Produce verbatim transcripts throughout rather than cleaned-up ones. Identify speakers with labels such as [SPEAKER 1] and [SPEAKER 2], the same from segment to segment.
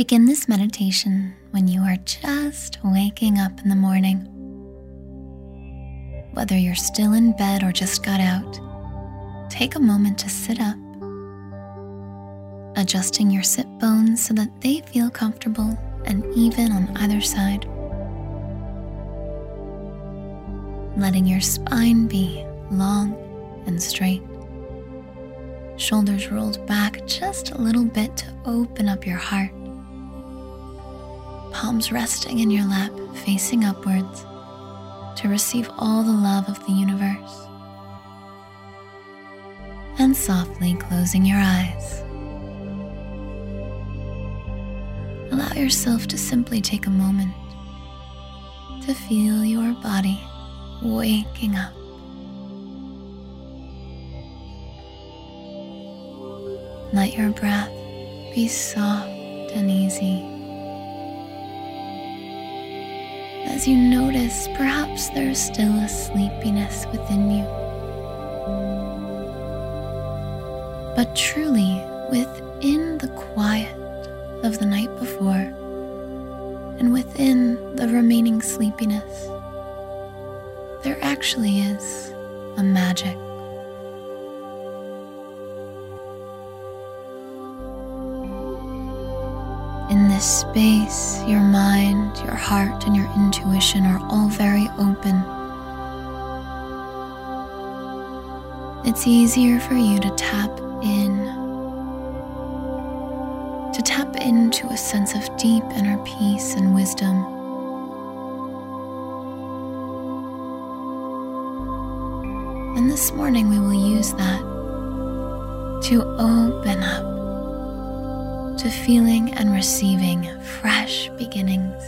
[SPEAKER 1] Begin this meditation when you are just waking up in the morning. Whether you're still in bed or just got out, take a moment to sit up, adjusting your sit bones so that they feel comfortable and even on either side. Letting your spine be long and straight. Shoulders rolled back just a little bit to open up your heart. Palms resting in your lap, facing upwards to receive all the love of the universe. And softly closing your eyes. Allow yourself to simply take a moment to feel your body waking up. Let your breath be soft and easy. As you notice, perhaps there is still a sleepiness within you. But truly, within the quiet of the night before, and within the remaining sleepiness, there actually is a magic. In this space, your mind, your heart, and your intuition are all very open. It's easier for you to tap in, to tap into a sense of deep inner peace and wisdom. And this morning we will use that to open up to feeling and receiving fresh beginnings.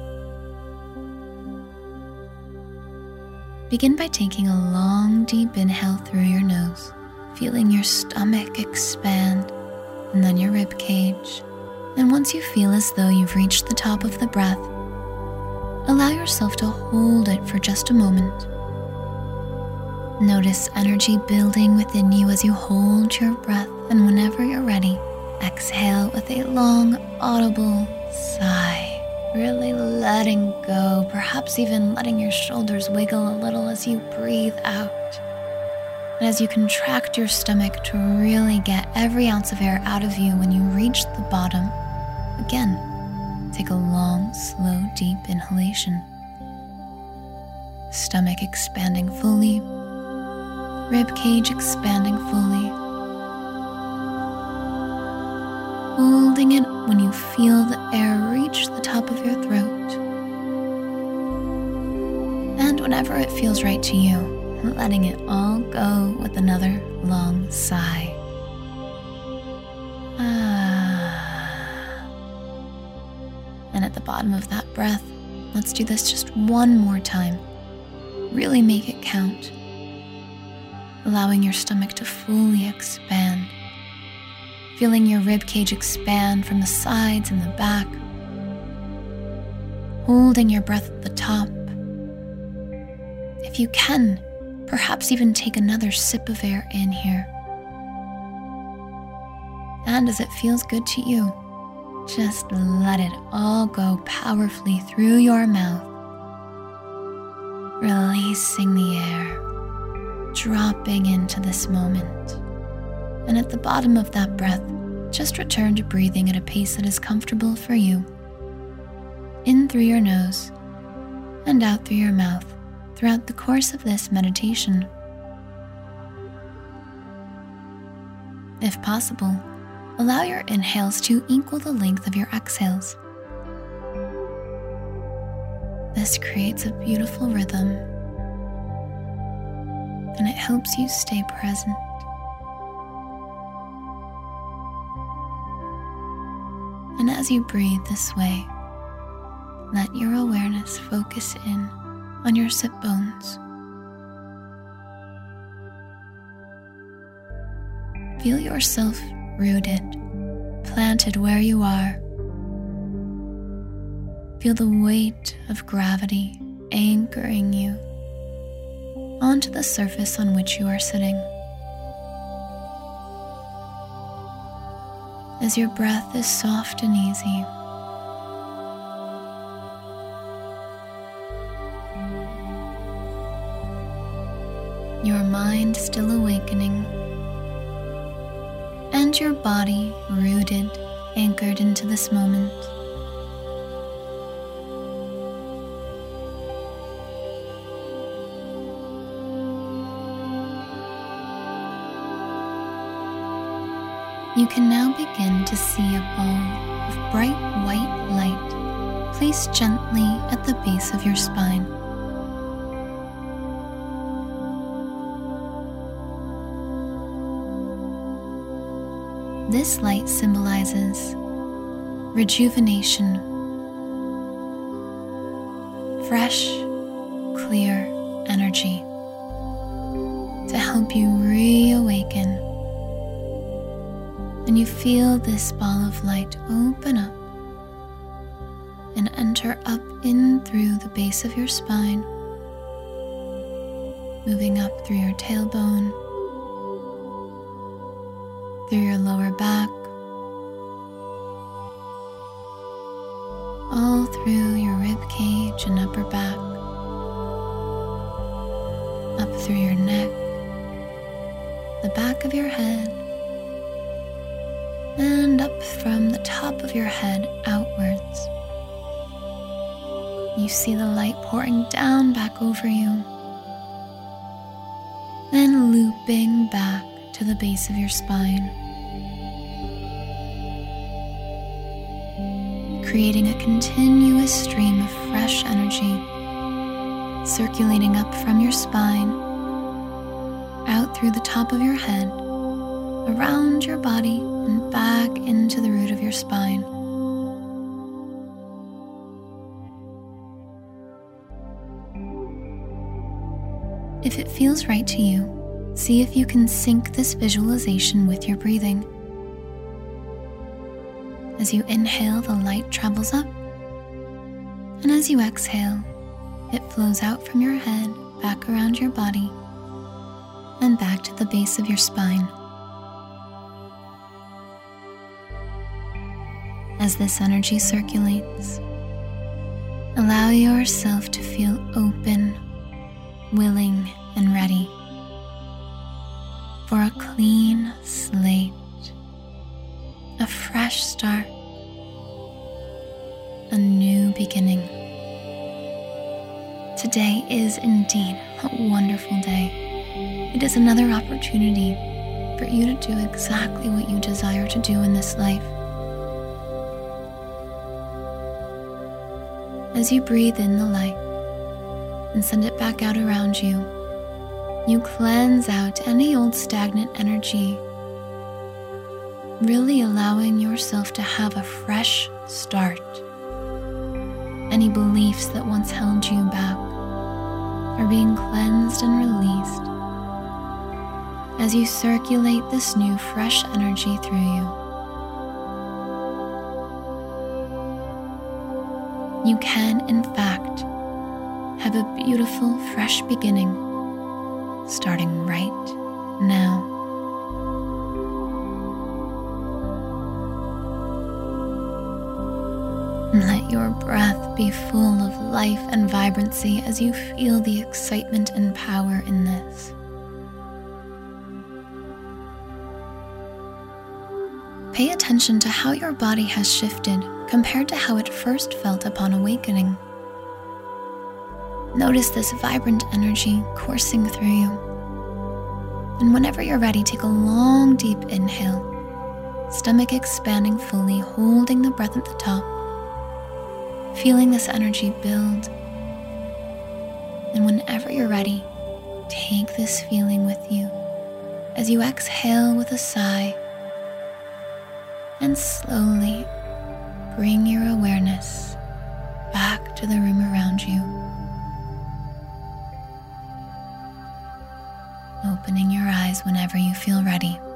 [SPEAKER 1] Begin by taking a long, deep inhale through your nose, feeling your stomach expand, and then your rib cage. And once you feel as though you've reached the top of the breath, allow yourself to hold it for just a moment. Notice energy building within you as you hold your breath, and whenever you're ready, exhale with a long, audible sigh, really letting go, perhaps even letting your shoulders wiggle a little as you breathe out. And as you contract your stomach to really get every ounce of air out of you when you reach the bottom, again, take a long, slow, deep inhalation. Stomach expanding fully, rib cage expanding fully. Holding it when you feel the air reach the top of your throat. And whenever it feels right to you, letting it all go with another long sigh. Ah. And at the bottom of that breath, let's do this just one more time. Really make it count. Allowing your stomach to fully expand. Feeling your rib cage expand from the sides and the back. Holding your breath at the top. If you can, perhaps even take another sip of air in here. And as it feels good to you, just let it all go powerfully through your mouth. Releasing the air, dropping into this moment. And at the bottom of that breath, just return to breathing at a pace that is comfortable for you. In through your nose and out through your mouth throughout the course of this meditation. If possible, allow your inhales to equal the length of your exhales. This creates a beautiful rhythm, and it helps you stay present. And as you breathe this way, let your awareness focus in on your sit bones. Feel yourself rooted, planted where you are. Feel the weight of gravity anchoring you onto the surface on which you are sitting. As your breath is soft and easy, your mind still awakening, and your body rooted, anchored into this moment. You can now begin to see a ball of bright white light placed gently at the base of your spine. This light symbolizes rejuvenation, fresh, clear energy to help you reawaken. And you feel this ball of light open up and enter up in through the base of your spine, moving up through your tailbone, through your lower back, all through your rib cage and upper back, up through your neck, the back of your head, and up from the top of your head outwards. You see the light pouring down back over you, then looping back to the base of your spine, creating a continuous stream of fresh energy circulating up from your spine, out through the top of your head, around your body, and back into the root of your spine. If it feels right to you, see if you can sync this visualization with your breathing. As you inhale, the light travels up, and as you exhale, it flows out from your head, back around your body, and back to the base of your spine. As this energy circulates, allow yourself to feel open, willing, and ready for a clean slate, a fresh start, a new beginning. Today is indeed a wonderful day. It is another opportunity for you to do exactly what you desire to do in this life. As you breathe in the light and send it back out around you, you cleanse out any old stagnant energy, really allowing yourself to have a fresh start. Any beliefs that once held you back are being cleansed and released as you circulate this new fresh energy through you. You can, in fact, have a beautiful, fresh beginning starting right now. Let your breath be full of life and vibrancy as you feel the excitement and power in this. Pay attention to how your body has shifted compared to how it first felt upon awakening. Notice this vibrant energy coursing through you. And whenever you're ready, take a long, deep inhale, stomach expanding fully, holding the breath at the top, feeling this energy build. And whenever you're ready, take this feeling with you as you exhale with a sigh and slowly bring your awareness back to the room around you, opening your eyes whenever you feel ready.